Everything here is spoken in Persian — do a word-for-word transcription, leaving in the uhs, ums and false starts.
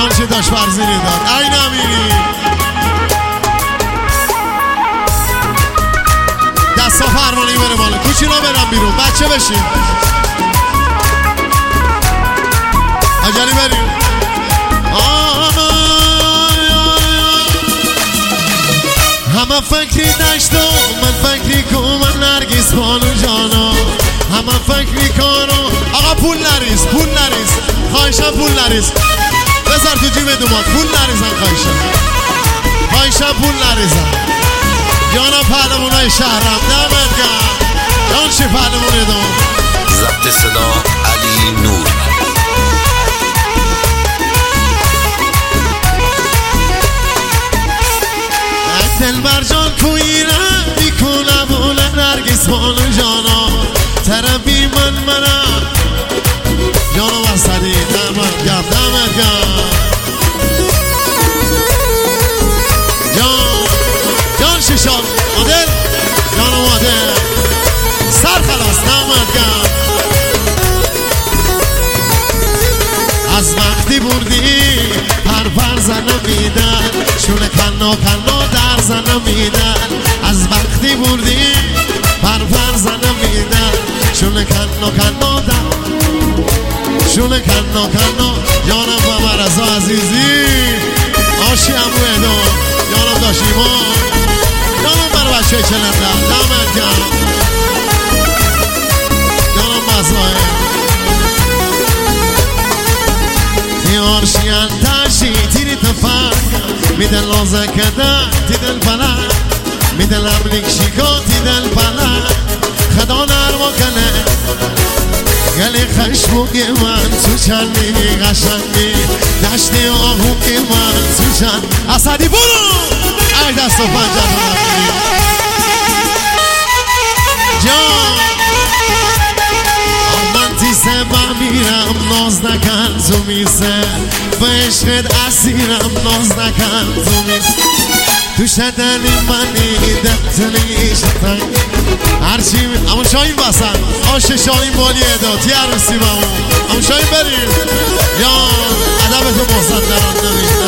جان چه داشت فرزینی داد این امیری دستا فرمانی بره بالا کوچینا برم بیرون بچه بشین عجلی بریم همه فکری داشت و من فکری کن من نرگیز بانو جانا همه فکری کارو آقا پول نریز پول نریز خواهشم پول نریز بذار تو جیب دومات پول نریزن خواهشم خواهشم پول نریزن جانا پهلمونای شهرم دمت گرم جان چی پهلمونه دام ضبط صدا علی نور دلبر جان کویرم بیکنه بوله نرگیز بانو جانا تربی من منم جانو وسطی دمت گرم دمت گرم جان جان شیشان مادر جانو مادر سر خلاص دمت گرم از وقتی بردی پر پر زنم میدن شونه کنا کنا در زنم میدن از وقتی بردی پر پر زنم میدن شونه کنا کنا در شونه کنا کنا جانم با مرزا عزیزی آشی امو ادو جانم داشیما جانم بر بچه چلندم دمت گرم جانم مزایه تیارشیان تاشی تیری تفاق میدن لازه کدن تیدن پلا میدن لبنیک شیکا تیدن پلا خدا نرما کنه گلی خشموگی من تو چندی قشنگی دشتی آهوگی من تو چند اسدی برو ای دست و پنجه نکنی جان من تیسه با میرم ناز نکن تو میسه به عشقت اسیرم ناز نکن تو میسه تو شدنی منی دفتنی شدن هرچی می... اما شایم بسن آش شایم بالی اداد یه عروسی با اون اما شایم بریم یا ادب تو محسن دران نمید